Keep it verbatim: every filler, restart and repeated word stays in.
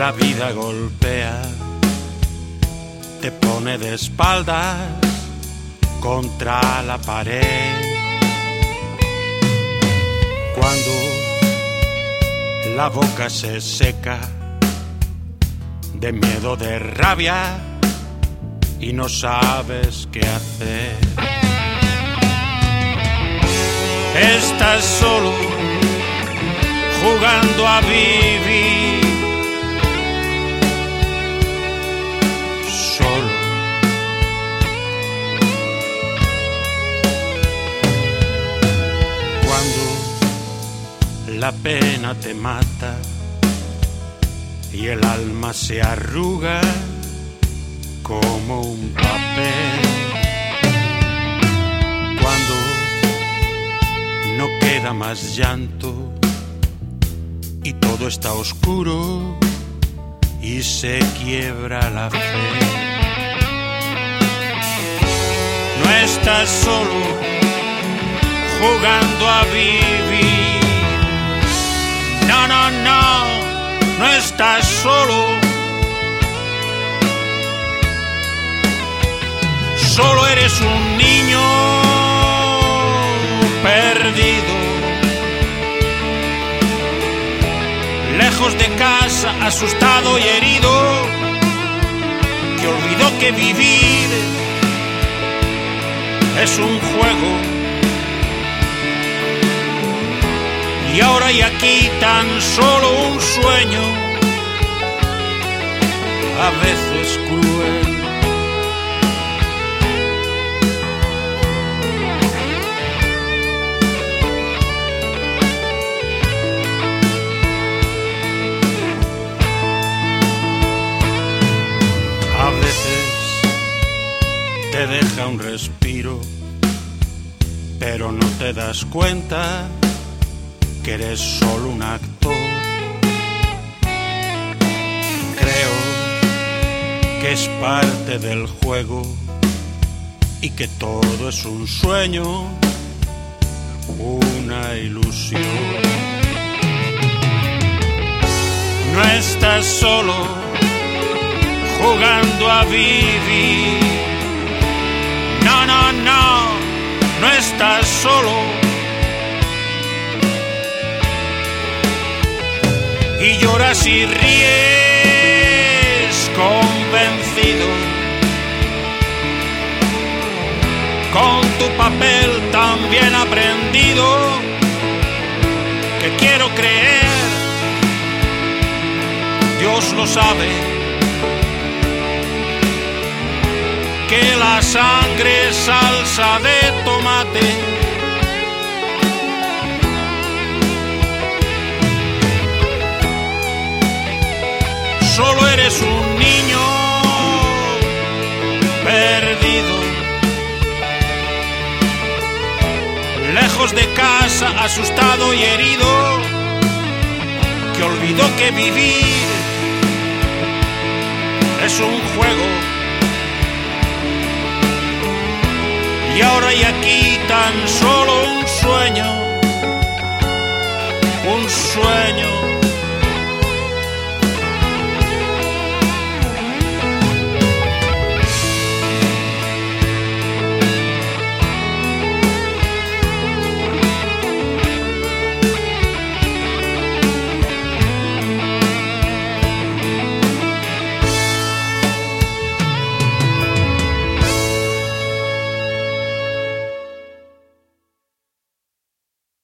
La vida golpea, te pone de espaldas contra la pared. Cuando la boca se seca de miedo, de rabia y no sabes qué hacer. Estás solo jugando a vivir, solo. Cuando la pena te mata y el alma se arruga como un papel. Cuando no queda más llanto y todo está oscuro y se quiebra la fe. No estás solo jugando a vivir. No, no, no, no estás solo. Solo eres un niño perdido, lejos de casa, asustado y herido, que olvidó que vivir es un juego. Y ahora hay aquí tan solo un sueño, a veces cruel. A veces te deja un respiro, pero no te das cuenta que eres solo un actor. Creo que es parte del juego y que todo es un sueño, una ilusión. No estás solo jugando a vivir. No, no, no, no estás solo. Y lloras y ríes convencido, con tu papel tan bien aprendido, que quiero creer, Dios lo sabe, que la sangre es salsa de tomate. Solo eres un niño perdido, lejos de casa, asustado y herido, que olvidó que vivir es un juego. Y ahora hay aquí tan solo un sueño, un sueño.